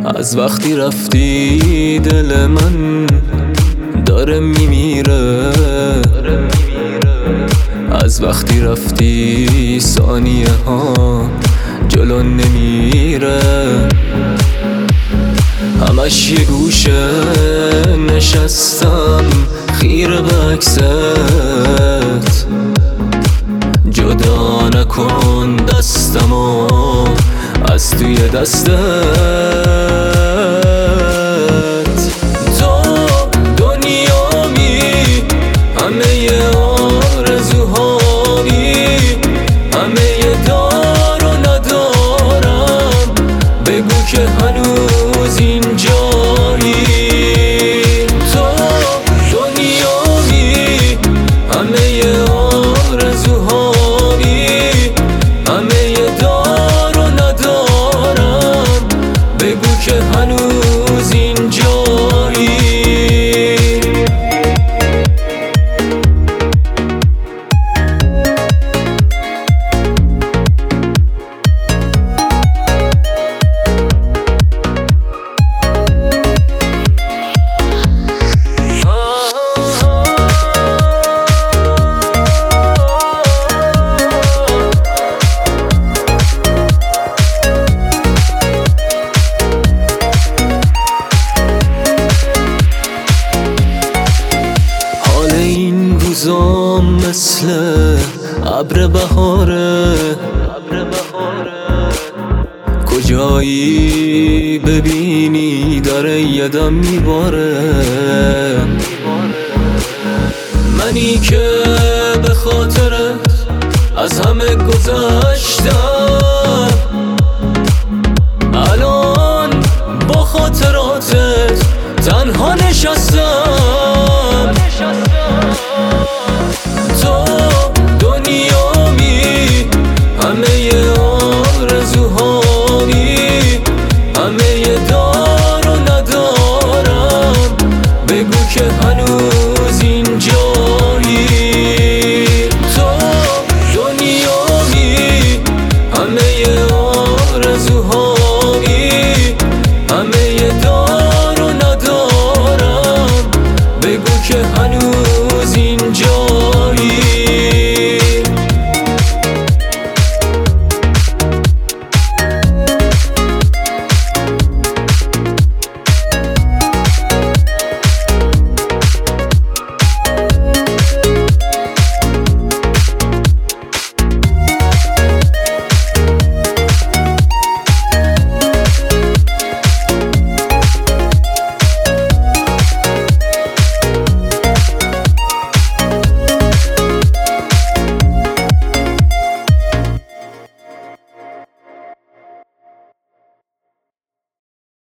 از وقتی رفتی دل من داره میمیره، از وقتی رفتی ثانیه ها جلو نمیره. همش یه گوشه نشستم خیره به عکست، جدا نکن دستمو از توی دستت. تو دنیامی، همه آرزوهامی، همه دار و ندارم، بگو که هنوز اینجایی. تو دنیامی، همه آرزوهامی، همه دار و ندارم، بگو که هنوز اینجایی. مثل ابر بهاره، کجایی ببینی داره یه دم میباره. منی که به خاطرت از همه گذشتم،